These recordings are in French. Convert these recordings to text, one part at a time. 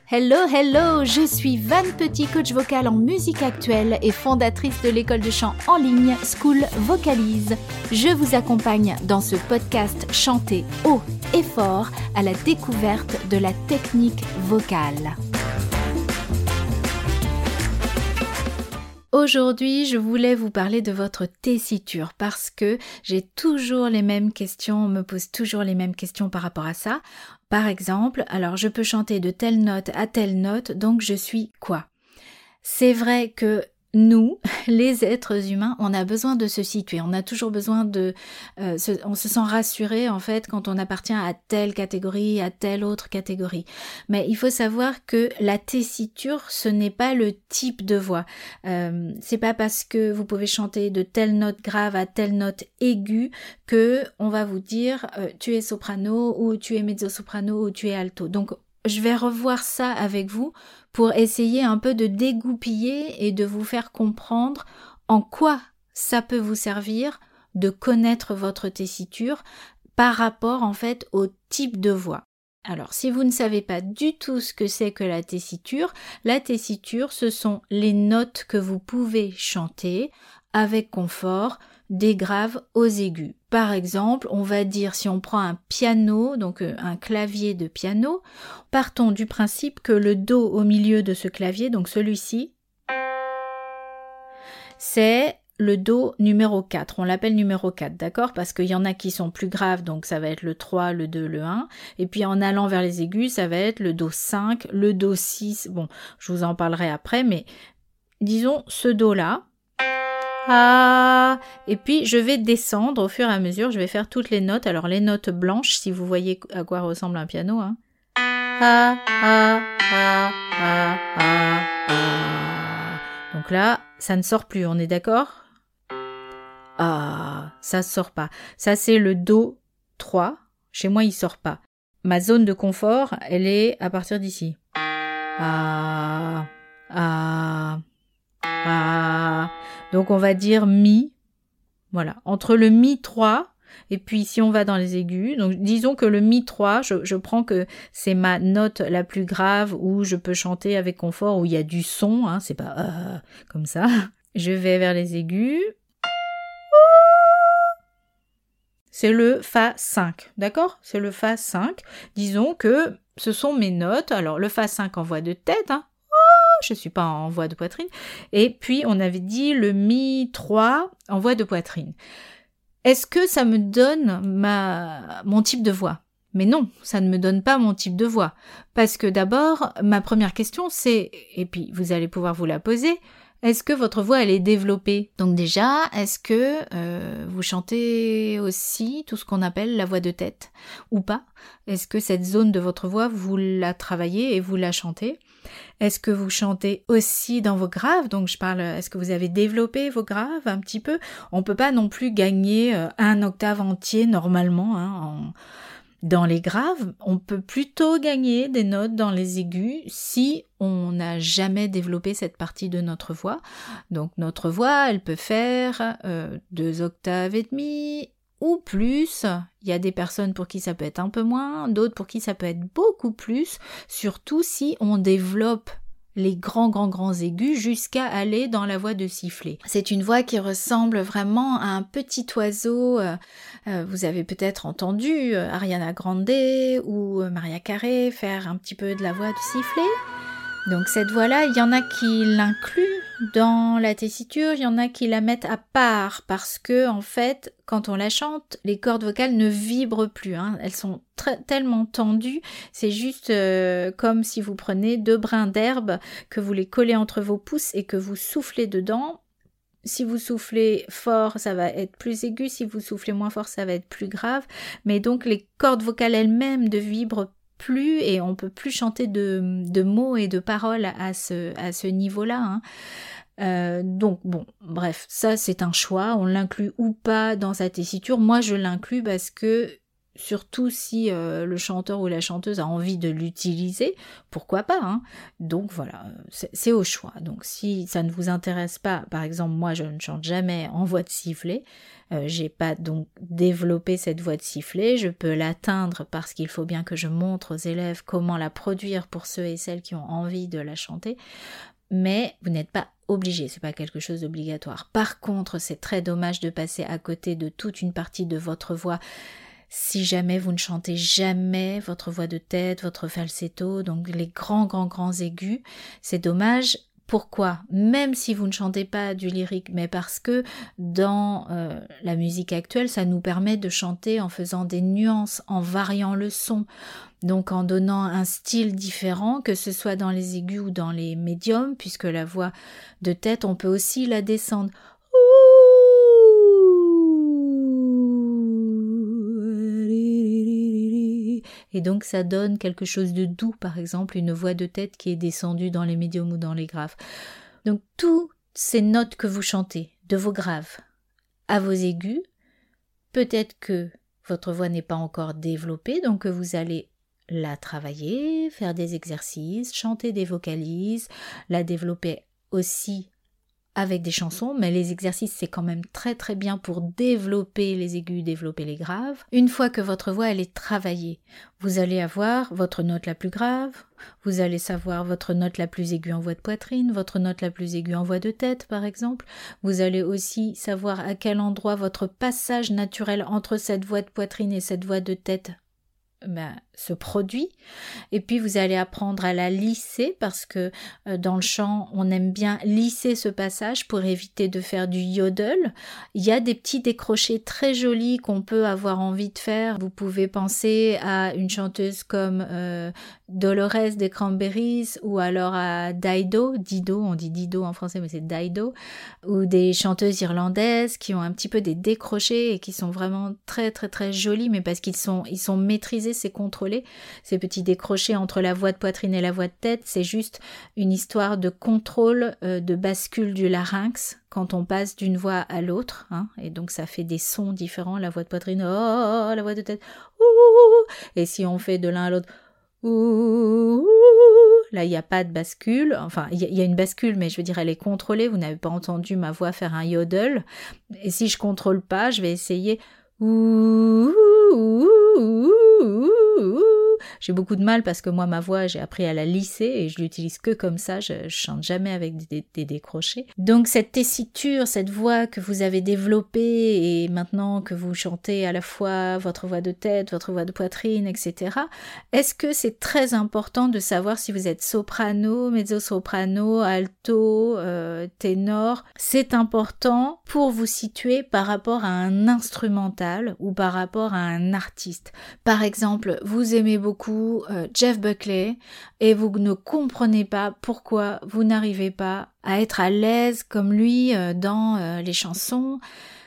Hello, je suis Van Petit, coach vocal en musique actuelle et fondatrice de l'école de chant en ligne School Vocalise. Je vous accompagne dans ce podcast chanter haut et fort à la découverte de la technique vocale. Aujourd'hui, je voulais vous parler de votre tessiture parce que j'ai toujours les mêmes questions, on me pose toujours les mêmes questions par rapport à ça. Par exemple, alors je peux chanter de telle note à telle note, donc je suis quoi? C'est vrai que nous, les êtres humains, on a besoin de se situer, on a toujours besoin on se sent rassuré en fait quand on appartient à telle catégorie, à telle autre catégorie. Mais il faut savoir que la tessiture, ce n'est pas le type de voix. C'est pas parce que vous pouvez chanter de telle note grave à telle note aiguë que on va vous dire tu es soprano ou tu es mezzo-soprano ou tu es alto. Donc je vais revoir ça avec vous pour essayer un peu de dégoupiller et de vous faire comprendre en quoi ça peut vous servir de connaître votre tessiture par rapport en fait au type de voix. Alors si vous ne savez pas du tout ce que c'est que la tessiture, ce sont les notes que vous pouvez chanter avec confort, des graves aux aigus. Par exemple, on va dire si on prend un piano, donc un clavier de piano, partons du principe que le Do au milieu de ce clavier, donc celui-ci, c'est le Do numéro 4. On l'appelle numéro 4, d'accord? Parce qu'il y en a qui sont plus graves, donc ça va être le 3, le 2, le 1. Et puis en allant vers les aigus, ça va être le Do 5, le Do 6. Bon, je vous en parlerai après, mais disons ce Do-là. Ah, et puis je vais descendre au fur et à mesure, je vais faire toutes les notes. Alors les notes blanches, si vous voyez à quoi ressemble un piano, hein. Ah, ah, ah, ah, ah, ah. Donc là, ça ne sort plus, on est d'accord? Ah, ça sort pas. Ça c'est le Do 3. Chez moi, il sort pas. Ma zone de confort, elle est à partir d'ici. Ah, ah. Ah, donc on va dire Mi, voilà, entre le Mi 3 et puis si on va dans les aigus, donc disons que le Mi 3, je prends que c'est ma note la plus grave où je peux chanter avec confort, où il y a du son, hein, c'est pas comme ça. Je vais vers les aigus. C'est le Fa 5, d'accord? C'est le Fa 5. Disons que ce sont mes notes. Alors le Fa 5 en voix de tête, hein. Je ne suis pas en voix de poitrine. Et puis, on avait dit le Mi 3 en voix de poitrine. Est-ce que ça me donne mon type de voix? Mais non, ça ne me donne pas mon type de voix. Parce que d'abord, ma première question, c'est, et puis vous allez pouvoir vous la poser, est-ce que votre voix, elle est développée? Donc déjà, est-ce que vous chantez aussi tout ce qu'on appelle la voix de tête ou pas? Est-ce que cette zone de votre voix, vous la travaillez et vous la chantez? Est-ce que vous chantez aussi dans vos graves? Donc je parle, est-ce que vous avez développé vos graves un petit peu? On peut pas non plus gagner un octave entier normalement, hein, dans les graves. On peut plutôt gagner des notes dans les aigus si on n'a jamais développé cette partie de notre voix. Donc notre voix, elle peut faire 2 octaves et demie ou plus. Il y a des personnes pour qui ça peut être un peu moins, d'autres pour qui ça peut être beaucoup plus, surtout si on développe les grands aigus jusqu'à aller dans la voix de sifflet. C'est une voix qui ressemble vraiment à un petit oiseau. Vous avez peut-être entendu Ariana Grande ou Mariah Carey faire un petit peu de la voix de sifflet. Donc cette voix-là, il y en a qui l'incluent dans la tessiture, il y en a qui la mettent à part parce que en fait, quand on la chante, les cordes vocales ne vibrent plus, hein. Elles sont tellement tendues, c'est juste comme si vous prenez 2 brins d'herbe, que vous les collez entre vos pouces et que vous soufflez dedans. Si vous soufflez fort, ça va être plus aigu, si vous soufflez moins fort, ça va être plus grave, mais donc les cordes vocales elles-mêmes ne vibrent plus et on peut plus chanter de mots et de paroles à ce niveau-là, hein. Donc bon, bref, ça c'est un choix, on l'inclut ou pas dans sa tessiture. Moi je l'inclus parce que surtout si le chanteur ou la chanteuse a envie de l'utiliser, pourquoi pas, hein. Donc voilà, c'est au choix. Donc si ça ne vous intéresse pas, par exemple moi je ne chante jamais en voix de sifflet, j'ai pas donc développé cette voix de sifflet, je peux l'atteindre parce qu'il faut bien que je montre aux élèves comment la produire pour ceux et celles qui ont envie de la chanter, mais vous n'êtes pas obligé, c'est pas quelque chose d'obligatoire. Par contre, c'est très dommage de passer à côté de toute une partie de votre voix si jamais vous ne chantez jamais votre voix de tête, votre falsetto, donc les grands aigus. C'est dommage. Pourquoi? Même si vous ne chantez pas du lyrique, mais parce que dans la musique actuelle, ça nous permet de chanter en faisant des nuances, en variant le son, donc en donnant un style différent, que ce soit dans les aigus ou dans les médiums, puisque la voix de tête, on peut aussi la descendre. Et donc ça donne quelque chose de doux, par exemple une voix de tête qui est descendue dans les médiums ou dans les graves. Donc toutes ces notes que vous chantez, de vos graves à vos aigus, peut-être que votre voix n'est pas encore développée, donc que vous allez la travailler, faire des exercices, chanter des vocalises, la développer aussi avec des chansons, mais les exercices c'est quand même très bien pour développer les aigus, développer les graves. Une fois que votre voix elle est travaillée, vous allez avoir votre note la plus grave, vous allez savoir votre note la plus aiguë en voix de poitrine, votre note la plus aiguë en voix de tête par exemple. Vous allez aussi savoir à quel endroit votre passage naturel entre cette voix de poitrine et cette voix de tête se produit, et puis vous allez apprendre à la lisser parce que dans le chant on aime bien lisser ce passage pour éviter de faire du yodel. Il y a des petits décrochés très jolis qu'on peut avoir envie de faire. Vous pouvez penser à une chanteuse comme Dolores des Cranberries ou alors à Dido, on dit Dido en français mais c'est Dido, ou des chanteuses irlandaises qui ont un petit peu des décrochés et qui sont vraiment très jolies, mais parce qu'ils sont maîtrisés, c'est contrôlé. Ces petits décrochés entre la voix de poitrine et la voix de tête, c'est juste une histoire de contrôle, de bascule du larynx quand on passe d'une voix à l'autre, hein, et donc ça fait des sons différents, la voix de poitrine, oh, la voix de tête, ouh, et si on fait de l'un à l'autre, ouh, là il n'y a pas de bascule, enfin il y a une bascule mais je veux dire elle est contrôlée, vous n'avez pas entendu ma voix faire un yodel, et si je contrôle pas, je vais essayer ouh, ouh, ouh, ouh, ouh. J'ai beaucoup de mal parce que moi ma voix j'ai appris à la lisser et je l'utilise que comme ça, je chante jamais avec des décrochés. Donc cette tessiture, cette voix que vous avez développée et maintenant que vous chantez à la fois votre voix de tête, votre voix de poitrine, etc. Est-ce que c'est très important de savoir si vous êtes soprano, mezzo-soprano, alto, ténor? C'est important pour vous situer par rapport à un instrumental ou par rapport à un artiste. Par exemple, vous aimez beaucoup Jeff Buckley et vous ne comprenez pas pourquoi vous n'arrivez pas à être à l'aise comme lui dans les chansons.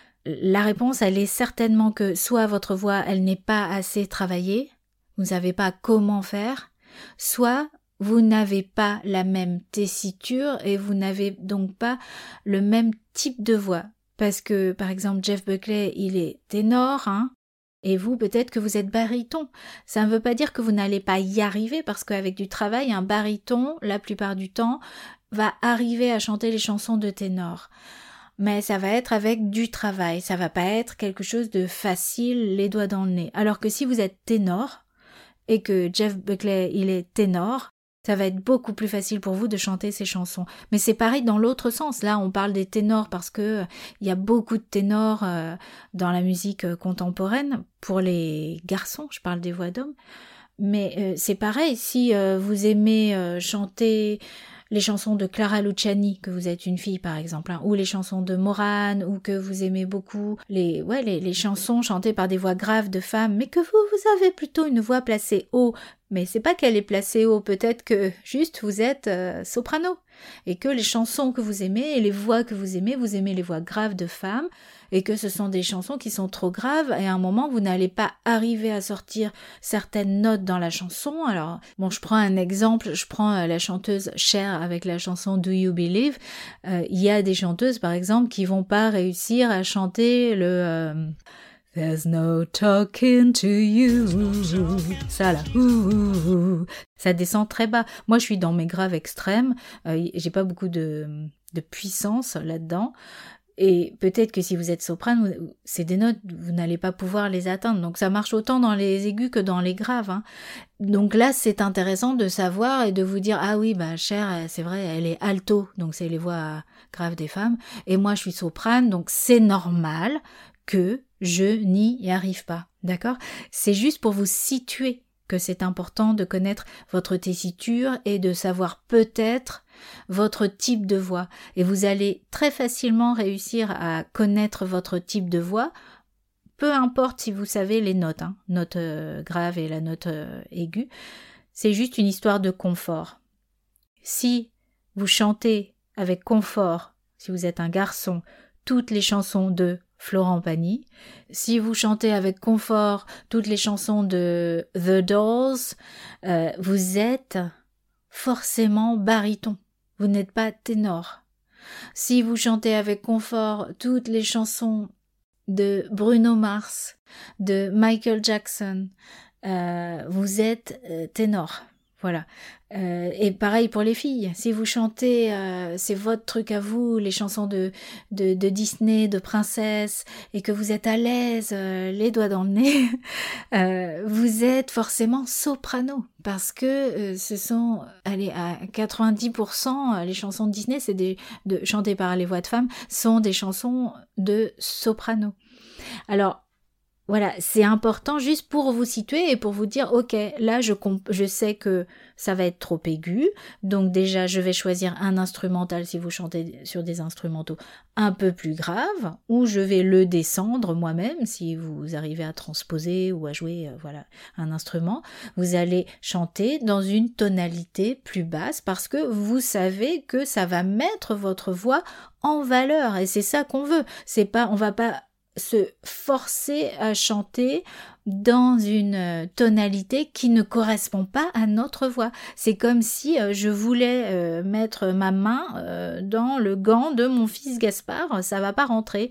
La réponse, elle est certainement que soit votre voix, elle n'est pas assez travaillée, vous ne savez pas comment faire, soit vous n'avez pas la même tessiture et vous n'avez donc pas le même type de voix. Parce que, par exemple, Jeff Buckley, il est ténor, hein, et vous, peut-être que vous êtes baryton. Ça ne veut pas dire que vous n'allez pas y arriver, parce qu'avec du travail, un baryton, la plupart du temps, va arriver à chanter les chansons de ténor. Mais ça va être avec du travail, ça va pas être quelque chose de facile, les doigts dans le nez. Alors que si vous êtes ténor, et que Jeff Buckley, il est ténor, ça va être beaucoup plus facile pour vous de chanter ces chansons. Mais c'est pareil dans l'autre sens. Là, on parle des ténors parce que il y a beaucoup de ténors dans la musique contemporaine. Pour les garçons, je parle des voix d'hommes. Mais c'est pareil, si vous aimez chanter les chansons de Clara Luciani, que vous êtes une fille par exemple, hein, ou les chansons de Morane, ou que vous aimez beaucoup les chansons chantées par des voix graves de femmes, mais que vous avez plutôt une voix placée haut, mais c'est pas qu'elle est placée haut, peut-être que juste vous êtes soprano, et que les chansons que vous aimez et les voix que vous aimez les voix graves de femmes, et que ce sont des chansons qui sont trop graves, et à un moment vous n'allez pas arriver à sortir certaines notes dans la chanson. Alors, bon, je prends un exemple, je prends la chanteuse Cher avec la chanson Do You Believe. Il y a des chanteuses, par exemple, qui vont pas réussir à chanter le There's no talking to you. Ça là, ça descend très bas. Moi, je suis dans mes graves extrêmes. J'ai pas beaucoup de puissance là-dedans. Et peut-être que si vous êtes soprane, c'est des notes, vous n'allez pas pouvoir les atteindre. Donc ça marche autant dans les aigus que dans les graves. Hein. Donc là, c'est intéressant de savoir et de vous dire, ah oui, bah Cher, c'est vrai, elle est alto, donc c'est les voix graves des femmes. Et moi, je suis soprane, donc c'est normal que je n'y arrive pas. D'accord ? C'est juste pour vous situer que c'est important de connaître votre tessiture et de savoir peut-être votre type de voix. Et vous allez très facilement réussir à connaître votre type de voix, peu importe si vous savez les notes, hein, note grave et la note aiguë. C'est juste une histoire de confort. Si vous chantez avec confort, si vous êtes un garçon, toutes les chansons de Florent Pagny. Si vous chantez avec confort toutes les chansons de The Doors, vous êtes forcément baryton. Vous n'êtes pas ténor. Si vous chantez avec confort toutes les chansons de Bruno Mars, de Michael Jackson, vous êtes ténor. Voilà. Et pareil pour les filles. Si vous chantez, c'est votre truc à vous, les chansons de Disney, de princesse, et que vous êtes à l'aise, les doigts dans le nez, vous êtes forcément soprano. Parce que ce sont, allez, à 90%, les chansons de Disney, chantées par les voix de femmes, sont des chansons de soprano. Alors, voilà, c'est important juste pour vous situer et pour vous dire, ok, là je sais que ça va être trop aigu, donc déjà je vais choisir un instrumental si vous chantez sur des instrumentaux un peu plus graves, ou je vais le descendre moi-même si vous arrivez à transposer ou à jouer voilà, un instrument. Vous allez chanter dans une tonalité plus basse parce que vous savez que ça va mettre votre voix en valeur et c'est ça qu'on veut. On va pas se forcer à chanter dans une tonalité qui ne correspond pas à notre voix. C'est comme si je voulais mettre ma main dans le gant de mon fils Gaspard, ça va pas rentrer.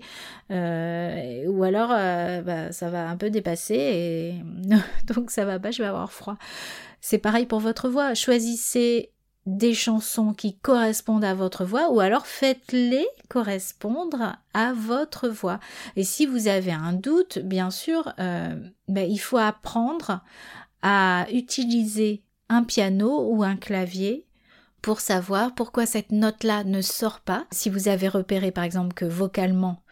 Ou alors ça va un peu dépasser et donc ça va pas, je vais avoir froid. C'est pareil pour votre voix. Choisissez des chansons qui correspondent à votre voix ou alors faites-les correspondre à votre voix. Et si vous avez un doute, bien sûr, il faut apprendre à utiliser un piano ou un clavier pour savoir pourquoi cette note-là ne sort pas. Si vous avez repéré par exemple que vocalement,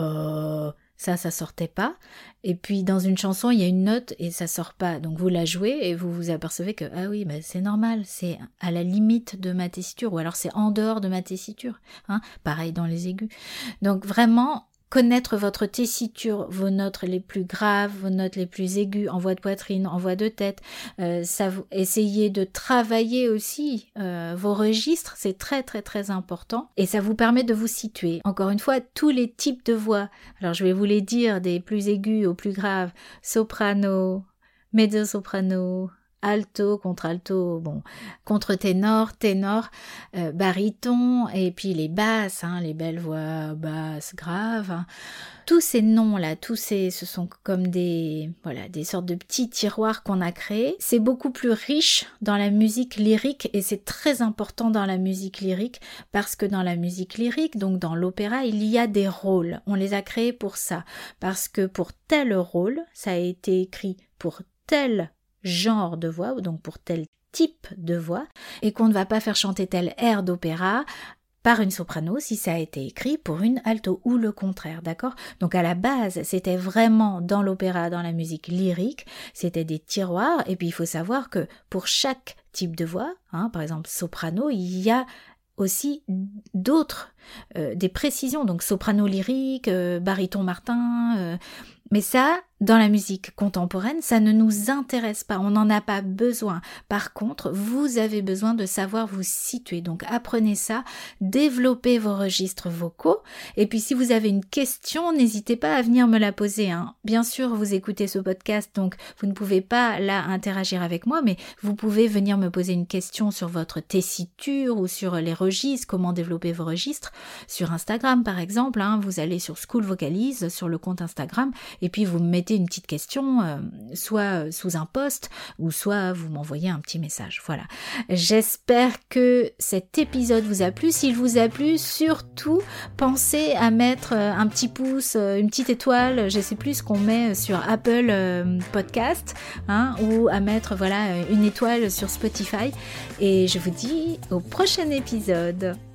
ça sortait pas, et puis dans une chanson il y a une note et ça sort pas, donc vous la jouez et vous vous apercevez que ah oui, c'est normal, c'est à la limite de ma tessiture ou alors c'est en dehors de ma tessiture, hein, pareil dans les aigus. Donc vraiment connaître votre tessiture, vos notes les plus graves, vos notes les plus aiguës, en voix de poitrine, en voix de tête, essayez de travailler aussi vos registres, c'est très très très important et ça vous permet de vous situer. Encore une fois, tous les types de voix, alors je vais vous les dire des plus aigus aux plus graves, soprano, mezzo-soprano, alto, contre-alto, contre-ténor, ténor, baryton, et puis les basses, hein, les belles voix basses, graves. Hein. Tous ces noms-là, ce sont comme des sortes de petits tiroirs qu'on a créés. C'est beaucoup plus riche dans la musique lyrique, et c'est très important dans la musique lyrique, parce que dans la musique lyrique, donc dans l'opéra, il y a des rôles. On les a créés pour ça, parce que pour tel rôle, ça a été écrit pour tel genre de voix, donc pour tel type de voix, et qu'on ne va pas faire chanter tel air d'opéra par une soprano si ça a été écrit pour une alto, ou le contraire, d'accord ? Donc à la base, c'était vraiment dans l'opéra, dans la musique lyrique, c'était des tiroirs, et puis il faut savoir que pour chaque type de voix, hein, par exemple soprano, il y a aussi d'autres, des précisions, donc soprano lyrique, baryton Martin, mais ça, dans la musique contemporaine, ça ne nous intéresse pas, on n'en a pas besoin. Par contre, vous avez besoin de savoir vous situer. Donc apprenez ça, développez vos registres vocaux. Et puis si vous avez une question, n'hésitez pas à venir me la poser. Bien sûr, vous écoutez ce podcast, donc vous ne pouvez pas là interagir avec moi, mais vous pouvez venir me poser une question sur votre tessiture ou sur les registres, comment développer vos registres. Sur Instagram par exemple, vous allez sur School Vocalise, sur le compte Instagram, et puis vous me mettez une petite question, soit sous un post, ou soit vous m'envoyez un petit message. Voilà. J'espère que cet épisode vous a plu. S'il vous a plu, surtout, pensez à mettre un petit pouce, une petite étoile, je sais plus ce qu'on met sur Apple Podcast, ou à mettre une étoile sur Spotify. Et je vous dis au prochain épisode.